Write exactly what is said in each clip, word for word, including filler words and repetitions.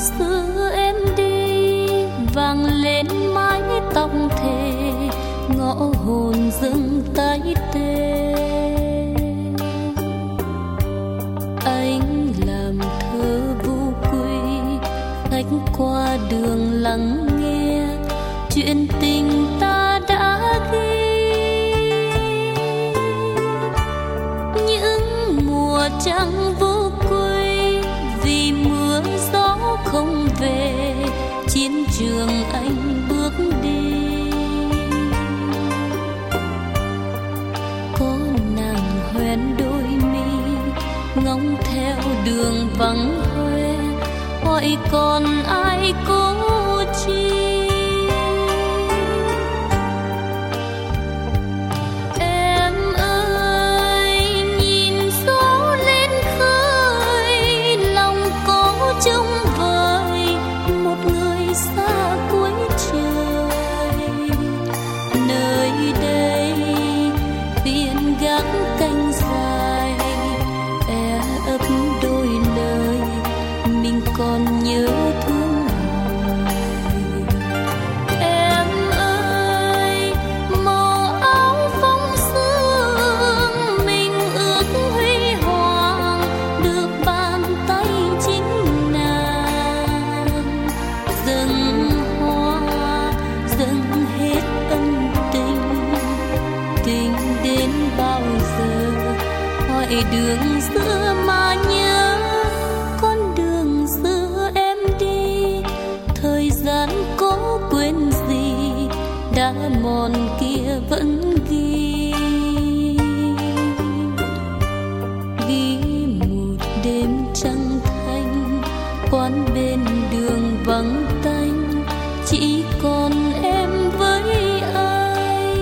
xưa em đi vang lên mái tóc thề, ngõ hồn dừng tay tê. Anh làm thơ vô quy, khách qua đường lắng nghe chuyện tình ta đã ghi. Những mùa trăng vô quy vì mưa gió không về, chiến trường anh bước đi. Có nàng hoen đôi mi ngóng theo đường vắng hoe, hỏi còn ai cố chi. Em ơi nhìn gió lên khơi, lòng có trông vời một người xa cuối trời. Nơi đây biển gác canh dài, e ấp đôi lời mình còn nhớ thương hoài. Em ơi màu áo phong sương mình ước huy hoàng, được bàn tay chính nàng. Dâng hoa dâng hết ân tình, tình đến bao giờ hỏi đường xưa mà nhớ. Con đường xưa em đi, thời gian có quên gì, đã mòn kia vẫn ghi. Ghi một đêm trăng thanh, quán bên đường vắng tanh, chỉ còn em với anh.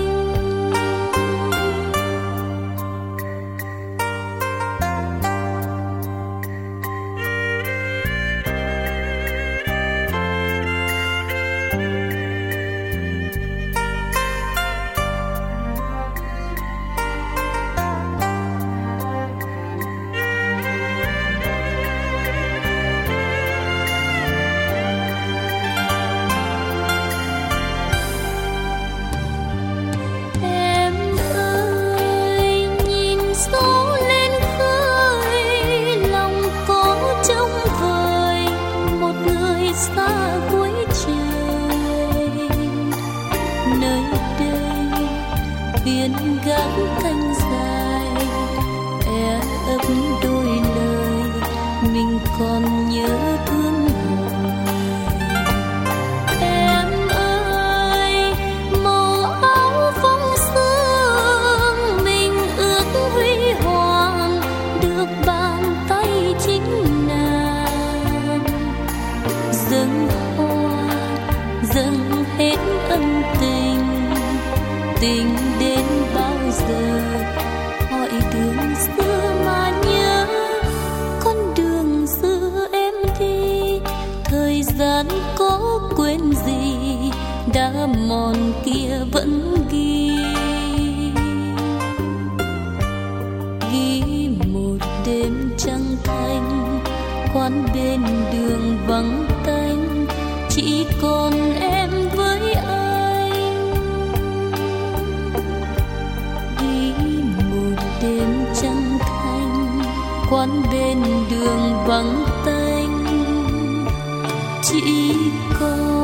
Em ơi nhìn gió lên khơi, lòng có trông vời một người xa cuối trời. Nơi đây biển gác canh dài, e ấp đôi lời mình còn nhớ thương hoài. Em ơi màu áo phong sương mình ước huy hoàng, được bàn tay chính nàng. Dâng hoa dâng hết ân tình, tình đến bao giờ hỏi đường xưa mà nhớ. Con đường xưa em đi, thời gian có quên gì, đã mòn kia vẫn ghi. Ghi một đêm trăng thanh, quán bên đường vắng tanh, chỉ còn em với anh. Ghi một đêm trăng thanh, quán bên đường vắng tanh, chỉ còn